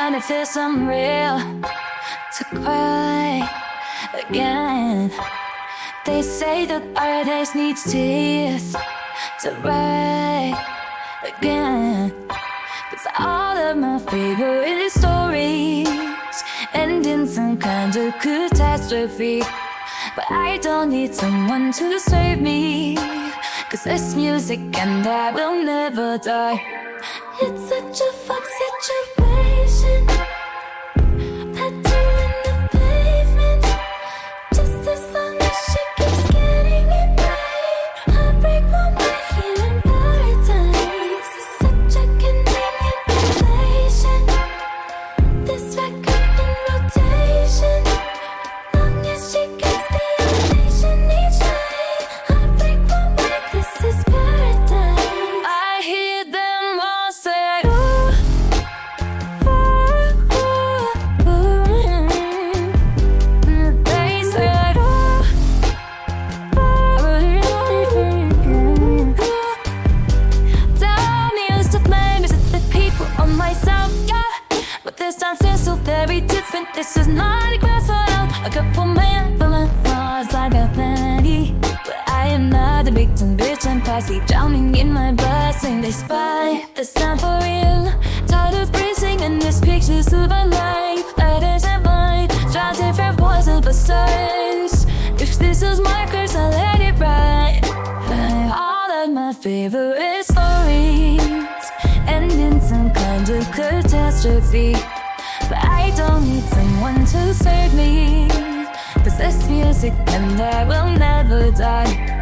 and it feels unreal to cry again. They say that artists need tears to write again. 'Cause all of my favorite stories end in some kind of catastrophe. But I don't need someone to save me, 'cause it's music and I will never die. It's such a fuck situation. Tattoo in the pavement. Just as long as she keeps getting it right. Heartbreak won't be here in paradise. It's such a convenient revelation. This record in rotation. Long as she gets the ovation each night. Heartbreak won't make this is paradise. I hear them all say, ooh, ooh, ooh, ooh. They said, ooh, ooh. Tell me who's to blame, is it the people or myself? Yeah, but this time feels so very different. This is not a glass out. A couple men feeling flaws like a vanity. But I am not a victim, bitch, I'm posse drowning in my blessing. They spy, that's not for real. Tired of breathing in these pictures of my life. Letters and mine, try different voices but stars. If this is my curse, I'll let it ride. All of my favorite stories end in some kind of catastrophe. But I don't need someone to save me, 'cause this music and I will never die.